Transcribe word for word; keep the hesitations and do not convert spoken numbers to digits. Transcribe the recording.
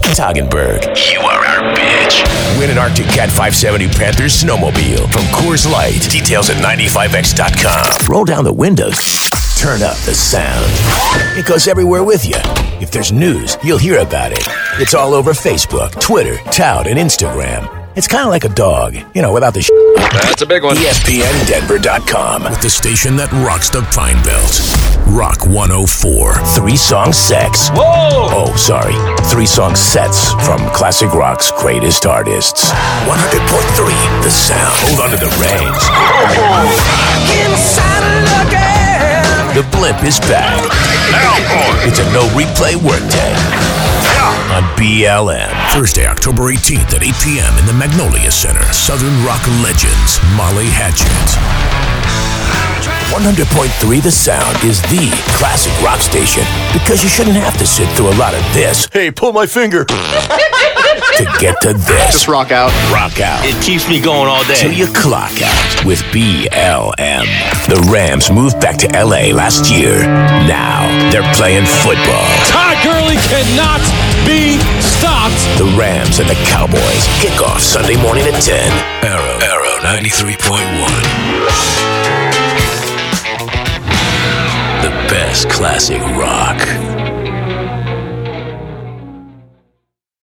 Toggenburg. You are our bitch. Win an Arctic Cat five seventy Panthers snowmobile from Coors Light. Details at ninety-five X dot com. Roll down the windows. Turn up the sound. It goes everywhere with you. If there's news, you'll hear about it. It's all over Facebook, Twitter, Tout, and Instagram. It's kind of like a dog, you know, without the shit. That's a big one. E S P N Denver dot com. With the station that rocks the Pine Belt. Rock one oh four. Three song sex. Whoa! Oh, sorry. Three song sets from classic rock's greatest artists. one hundred point three, the sound. Hold on to the reins. The blimp is back. It's a no replay workday. On B L M. Thursday, October eighteenth at eight p.m. in the Magnolia Center. Southern rock legends, Molly Hatchet. one hundred point three The Sound is the classic rock station because you shouldn't have to sit through a lot of this. Hey, pull my finger. To get to this. Just rock out. Rock out. It keeps me going all day. Till you clock out with B L M. The Rams moved back to L A last year. Now they're playing football. Todd Gurley cannot be stopped. The Rams and the Cowboys kick off Sunday morning at ten. Arrow, Arrow ninety-three point one. The best classic rock.